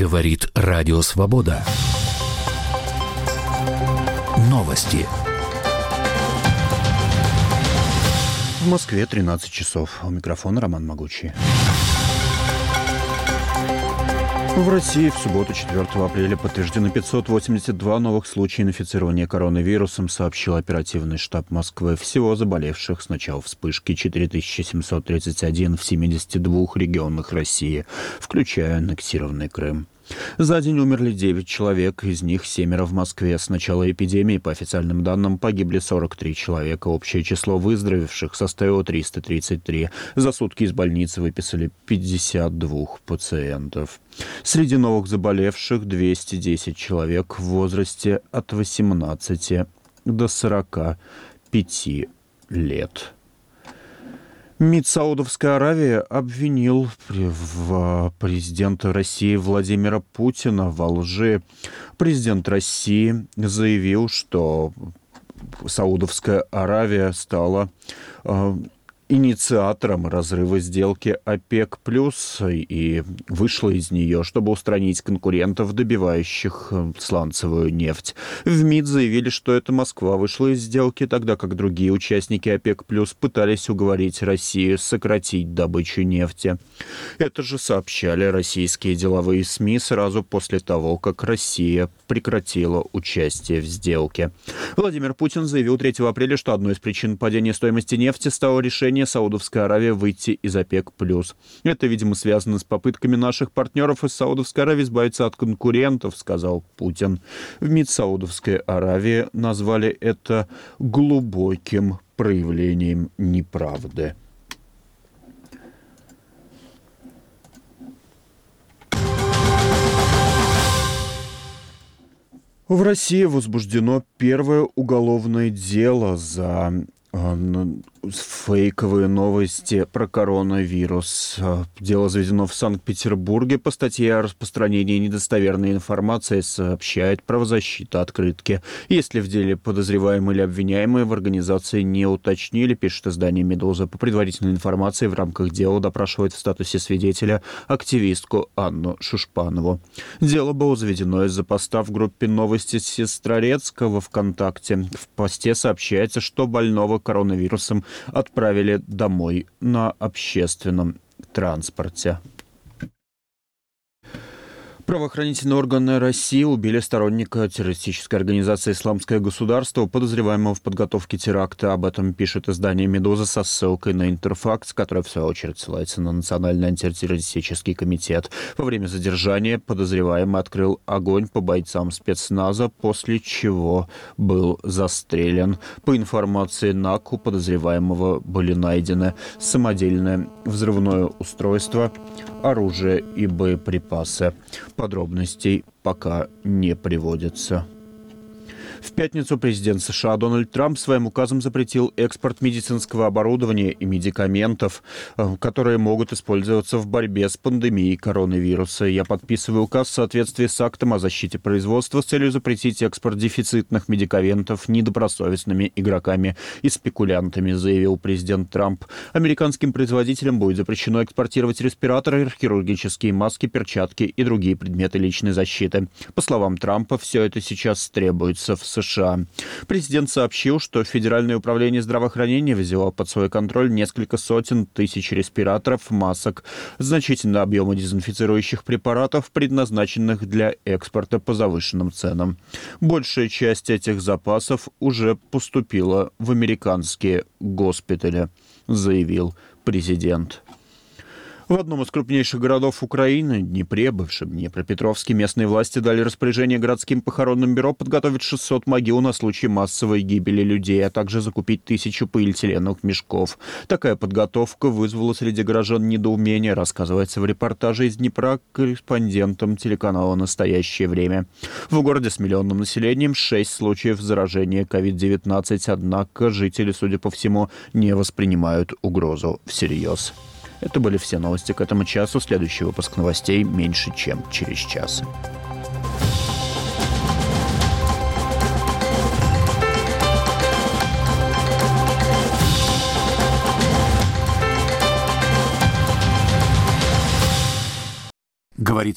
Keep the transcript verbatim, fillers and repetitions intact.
Говорит Радио Свобода. Новости. В Москве тринадцать часов. У микрофона Роман Могучий. В России в субботу, четвёртого апреля, подтверждено пятьсот восемьдесят два новых случая инфицирования коронавирусом, сообщил оперативный штаб Москвы. Всего заболевших с начала вспышки четыре тысячи семьсот тридцать один в семидесяти двух регионах России, включая аннексированный Крым. За день умерли девять человек, из них семеро в Москве. С начала эпидемии, по официальным данным, погибли сорок три человека. Общее число выздоровевших составило триста тридцать три. За сутки из больницы выписали пятьдесят два пациентов. Среди новых заболевших двести десять человек в возрасте от восемнадцати до сорока пяти лет. МИД Саудовской Аравии обвинил в президента России Владимира Путина во лжи. Президент России заявил, что Саудовская Аравия стала э, инициатором разрыва сделки ОПЕК+, и вышла из нее, чтобы устранить конкурентов, добивающих сланцевую нефть. В МИД заявили, что это Москва вышла из сделки, тогда как другие участники ОПЕК+, пытались уговорить Россию сократить добычу нефти. Это же сообщали российские деловые СМИ сразу после того, как Россия прекратила участие в сделке. Владимир Путин заявил третьего апреля, что одной из причин падения стоимости нефти стало решение Саудовской Аравии выйти из ОПЕК+. Это, видимо, связано с попытками наших партнеров из Саудовской Аравии избавиться от конкурентов, сказал Путин. В МИД Саудовской Аравии назвали это глубоким проявлением неправды. В России возбуждено первое уголовное дело за фейковые новости про коронавирус. Дело заведено в Санкт-Петербурге по статье о распространении недостоверной информации, сообщает правозащита открытки. Если в деле подозреваемые или обвиняемые, в организации не уточнили, пишет издание «Медуза». По предварительной информации в рамках дела допрашивает в статусе свидетеля активистку Анну Шушпанову. Дело было заведено из-за поста в группе «Новости Сестрорецкого» ВКонтакте. В посте сообщается, что больного коронавирусом отправили домой на общественном транспорте. Правоохранительные органы России убили сторонника террористической организации «Исламское государство», подозреваемого в подготовке теракта. Об этом пишет издание «Медуза» со ссылкой на Интерфакс, которая, в свою очередь, ссылается на Национальный антитеррористический комитет. Во время задержания подозреваемый открыл огонь по бойцам спецназа, после чего был застрелен. По информации НАК, у подозреваемого были найдены самодельное взрывное устройство, оружие и боеприпасы. Подробностей пока не приводится. В пятницу президент США Дональд Трамп своим указом запретил экспорт медицинского оборудования и медикаментов, которые могут использоваться в борьбе с пандемией коронавируса. Я подписываю указ в соответствии с актом о защите производства с целью запретить экспорт дефицитных медикаментов недобросовестными игроками и спекулянтами, заявил президент Трамп. Американским производителям будет запрещено экспортировать респираторы, хирургические маски, перчатки и другие предметы личной защиты. По словам Трампа, все это сейчас требуется в США. Президент сообщил, что Федеральное управление здравоохранения взяло под свой контроль несколько сотен тысяч респираторов, масок, значительные объемы дезинфицирующих препаратов, предназначенных для экспорта по завышенным ценам. Большая часть этих запасов уже поступила в американские госпитали, заявил президент. В одном из крупнейших городов Украины, Днепре, бывшем Днепропетровске, местные власти дали распоряжение городским похоронным бюро подготовить шестьсот могил на случай массовой гибели людей, а также закупить тысячу полиэтиленовых мешков. Такая подготовка вызвала среди горожан недоумение, рассказывается в репортаже из Днепра корреспондентом телеканала «Настоящее время». В городе с миллионным населением шесть случаев заражения ковид девятнадцать, однако жители, судя по всему, не воспринимают угрозу всерьез. Это были все новости к этому часу. Следующий выпуск новостей меньше, чем через час. Говорит